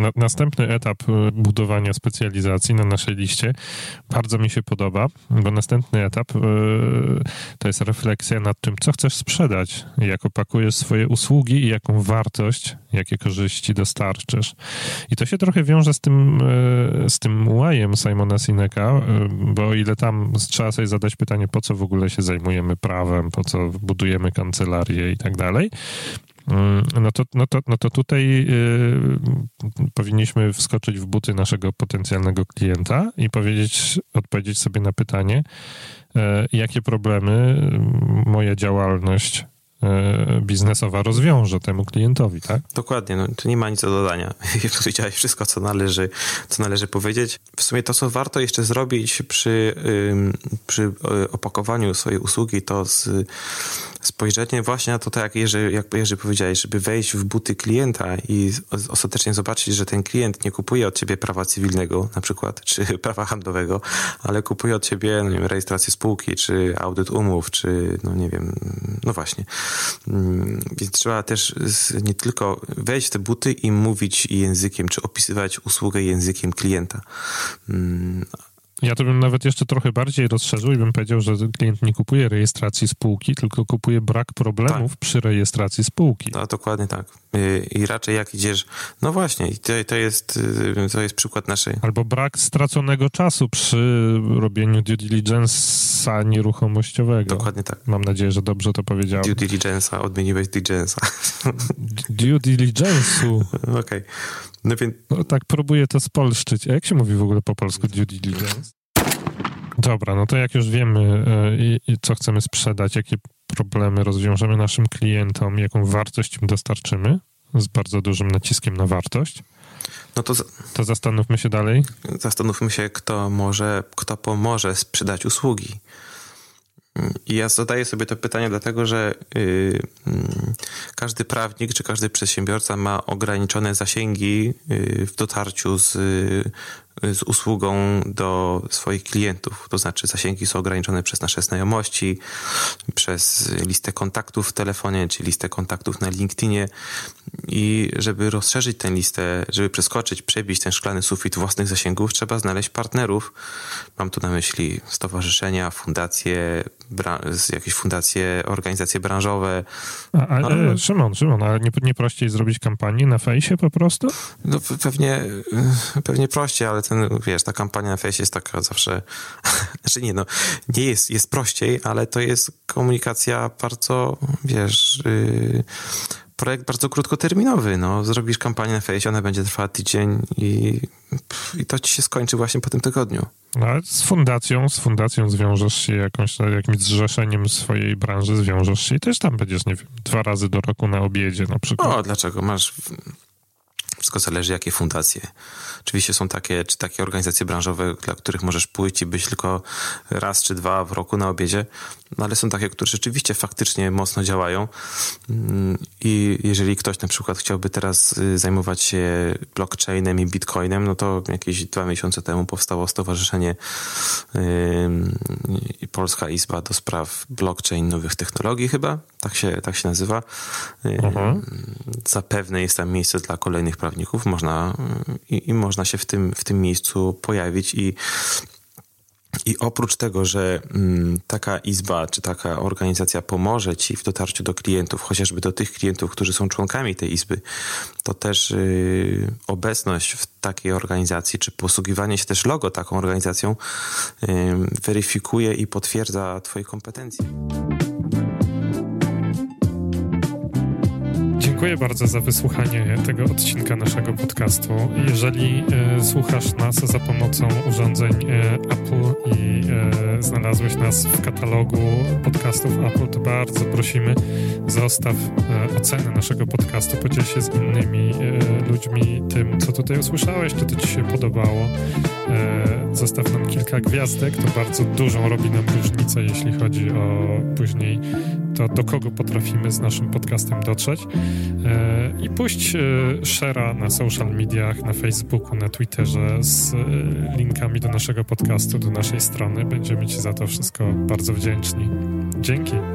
Następny etap budowania specjalizacji na naszej liście bardzo mi się podoba, bo następny etap to jest refleksja nad tym, co chcesz sprzedać, jak opakujesz swoje usługi i jaką wartość, jakie korzyści dostarczysz. I to się trochę wiąże z tym why'em Simona Sineka, bo o ile tam trzeba sobie zadać pytanie, po co w ogóle się zajmujemy prawem, po co budujemy kancelarię i tak dalej, no to tutaj powinniśmy wskoczyć w buty naszego potencjalnego klienta i odpowiedzieć sobie na pytanie, jakie problemy moja działalność biznesowa rozwiąże temu klientowi, tak? Dokładnie, no, tu nie ma nic do dodania. Powiedziałeś wszystko, co należy powiedzieć. W sumie to, co warto jeszcze zrobić przy opakowaniu swojej usługi, to spojrzenie właśnie na to, tak jak Jerzy powiedziałeś, żeby wejść w buty klienta i ostatecznie zobaczyć, że ten klient nie kupuje od ciebie prawa cywilnego na przykład, czy prawa handlowego, ale kupuje od ciebie, no nie wiem, rejestrację spółki, czy audyt umów, czy no nie wiem, no właśnie. Więc trzeba też nie tylko wejść w te buty i mówić językiem, czy opisywać usługę językiem klienta. Ja to bym nawet jeszcze trochę bardziej rozszerzył i bym powiedział, że klient nie kupuje rejestracji spółki, tylko kupuje brak problemów przy rejestracji spółki. No, dokładnie tak. I raczej jak idziesz... No właśnie, to jest przykład naszej... Albo brak straconego czasu przy robieniu due diligence'a nieruchomościowego. Dokładnie tak. Mam nadzieję, że dobrze to powiedziałem. Due diligence'a, odmieniłeś diligence'a. Due diligence'u. Okej. No więc... No, tak próbuję to spolszczyć. A jak się mówi w ogóle po polsku due diligence? Dobra, no to jak już wiemy co chcemy sprzedać, jakie problemy rozwiążemy naszym klientom, jaką wartość im dostarczymy, z bardzo dużym naciskiem na wartość, no to zastanówmy się dalej. Zastanówmy się, kto pomoże sprzedać usługi. I ja zadaję sobie to pytanie dlatego, że każdy prawnik czy każdy przedsiębiorca ma ograniczone zasięgi w dotarciu z usługą do swoich klientów. To znaczy zasięgi są ograniczone przez nasze znajomości, przez listę kontaktów w telefonie, czy listę kontaktów na LinkedInie. I żeby rozszerzyć tę listę, żeby przebić ten szklany sufit własnych zasięgów, trzeba znaleźć partnerów. Mam tu na myśli stowarzyszenia, fundacje, jakieś fundacje, organizacje branżowe. Szymon, ale nie prościej zrobić kampanię na fejsie po prostu? No pewnie prościej, ale ta kampania na fejsie jest taka zawsze... Znaczy nie jest prościej, ale to jest komunikacja bardzo, projekt bardzo krótkoterminowy. No, zrobisz kampanię na fejsie, ona będzie trwała tydzień i to ci się skończy właśnie po tym tygodniu. No, ale z fundacją zwiążesz się jakimś zrzeszeniem swojej branży, zwiążesz się i też tam będziesz, nie wiem, 2 razy do roku na obiedzie na przykład. O, dlaczego? Wszystko zależy, jakie fundacje. Oczywiście są takie organizacje branżowe, dla których możesz pójść i być tylko raz czy 2 w roku na obiedzie, no ale są takie, które rzeczywiście faktycznie mocno działają i jeżeli ktoś na przykład chciałby teraz zajmować się blockchainem i bitcoinem, no to jakieś 2 miesiące temu powstało stowarzyszenie Polska Izba do spraw blockchain nowych technologii chyba, tak się nazywa. Zapewne jest tam miejsce dla kolejnych prawników, można się w tym miejscu pojawić i oprócz tego, że taka izba czy taka organizacja pomoże ci w dotarciu do klientów, chociażby do tych klientów, którzy są członkami tej izby, to też obecność w takiej organizacji, czy posługiwanie się też logo taką organizacją weryfikuje i potwierdza twoje kompetencje. Dziękuję bardzo za wysłuchanie tego odcinka naszego podcastu. Jeżeli słuchasz nas za pomocą urządzeń Apple i znalazłeś nas w katalogu podcastów Apple, to bardzo prosimy, zostaw ocenę naszego podcastu, podziel się z innymi ludźmi tym, co tutaj usłyszałeś, czy to ci się podobało. Zostaw nam kilka gwiazdek, to bardzo dużą robi nam różnicę, jeśli chodzi o później to, do kogo potrafimy z naszym podcastem dotrzeć. I puść share'a na social mediach, na Facebooku, na Twitterze z linkami do naszego podcastu, do naszej strony. Będziemy ci za to wszystko bardzo wdzięczni. Dzięki.